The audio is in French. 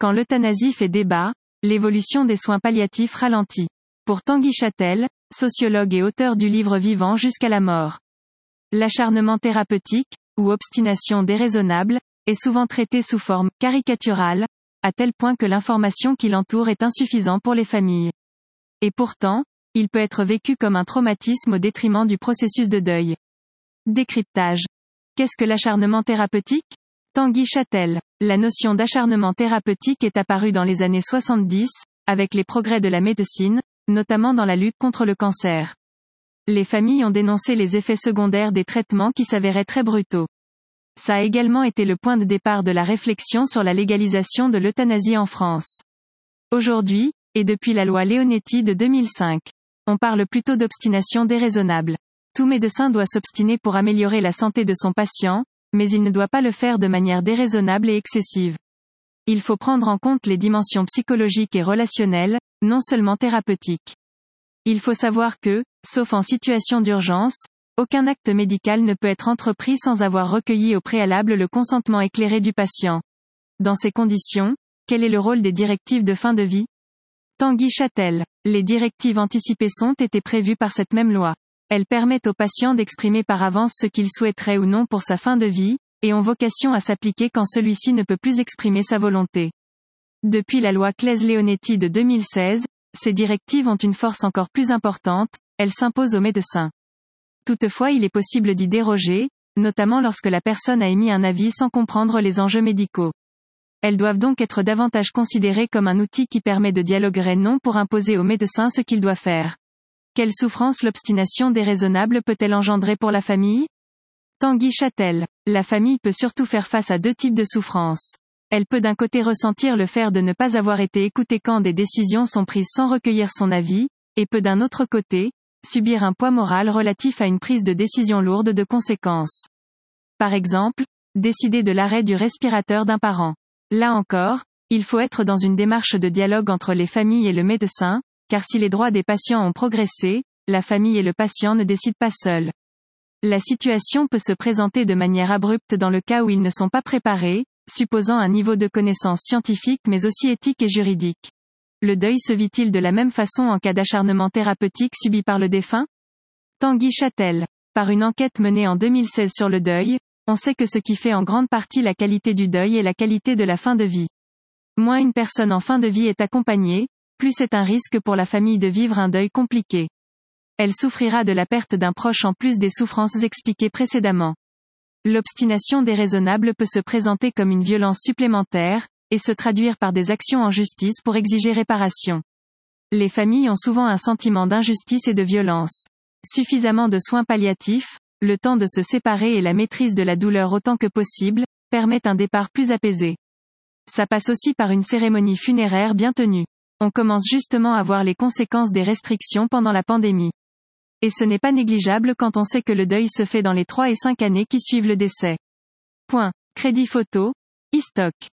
Quand l'euthanasie fait débat, l'évolution des soins palliatifs ralentit. Pour Tanguy Châtel, sociologue et auteur du livre Vivant jusqu'à la mort. L'acharnement thérapeutique, ou obstination déraisonnable, est souvent traité sous forme caricaturale, à tel point que l'information qui l'entoure est insuffisante pour les familles. Et pourtant, il peut être vécu comme un traumatisme au détriment du processus de deuil. Décryptage. Qu'est-ce que l'acharnement thérapeutique ? Tanguy Châtel. La notion d'acharnement thérapeutique est apparue dans les années 70, avec les progrès de la médecine, notamment dans la lutte contre le cancer. Les familles ont dénoncé les effets secondaires des traitements qui s'avéraient très brutaux. Ça a également été le point de départ de la réflexion sur la légalisation de l'euthanasie en France. Aujourd'hui, et depuis la loi Leonetti de 2005, on parle plutôt d'obstination déraisonnable. Tout médecin doit s'obstiner pour améliorer la santé de son patient, mais il ne doit pas le faire de manière déraisonnable et excessive. Il faut prendre en compte les dimensions psychologiques et relationnelles, non seulement thérapeutiques. Il faut savoir que, sauf en situation d'urgence, aucun acte médical ne peut être entrepris sans avoir recueilli au préalable le consentement éclairé du patient. Dans ces conditions, quel est le rôle des directives de fin de vie ? Tanguy Châtel. Les directives anticipées ont été prévues par cette même loi. Elles permettent aux patients d'exprimer par avance ce qu'ils souhaiteraient ou non pour sa fin de vie, et ont vocation à s'appliquer quand celui-ci ne peut plus exprimer sa volonté. Depuis la loi Claeys-Leonetti de 2016, ces directives ont une force encore plus importante, elles s'imposent aux médecins. Toutefois, il est possible d'y déroger, notamment lorsque la personne a émis un avis sans comprendre les enjeux médicaux. Elles doivent donc être davantage considérées comme un outil qui permet de dialoguer non pour imposer au médecin ce qu'il doit faire. Quelle souffrance l'obstination déraisonnable peut-elle engendrer pour la famille ? Tanguy Châtel. La famille peut surtout faire face à deux types de souffrances. Elle peut d'un côté ressentir le fait de ne pas avoir été écoutée quand des décisions sont prises sans recueillir son avis, et peut d'un autre côté, subir un poids moral relatif à une prise de décision lourde de conséquences. Par exemple, décider de l'arrêt du respirateur d'un parent. Là encore, il faut être dans une démarche de dialogue entre les familles et le médecin, car si les droits des patients ont progressé, la famille et le patient ne décident pas seuls. La situation peut se présenter de manière abrupte dans le cas où ils ne sont pas préparés, supposant un niveau de connaissance scientifique mais aussi éthique et juridique. Le deuil se vit-il de la même façon en cas d'acharnement thérapeutique subi par le défunt ? Tanguy Châtel. Par une enquête menée en 2016 sur le deuil, on sait que ce qui fait en grande partie la qualité du deuil est la qualité de la fin de vie. Moins une personne en fin de vie est accompagnée, plus c'est un risque pour la famille de vivre un deuil compliqué. Elle souffrira de la perte d'un proche en plus des souffrances expliquées précédemment. L'obstination déraisonnable peut se présenter comme une violence supplémentaire, et se traduire par des actions en justice pour exiger réparation. Les familles ont souvent un sentiment d'injustice et de violence. Suffisamment de soins palliatifs, le temps de se séparer et la maîtrise de la douleur autant que possible, permettent un départ plus apaisé. Ça passe aussi par une cérémonie funéraire bien tenue. On commence justement à voir les conséquences des restrictions pendant la pandémie. Et ce n'est pas négligeable quand on sait que le deuil se fait dans les 3 et 5 années qui suivent le décès. Crédit photo, e-stock.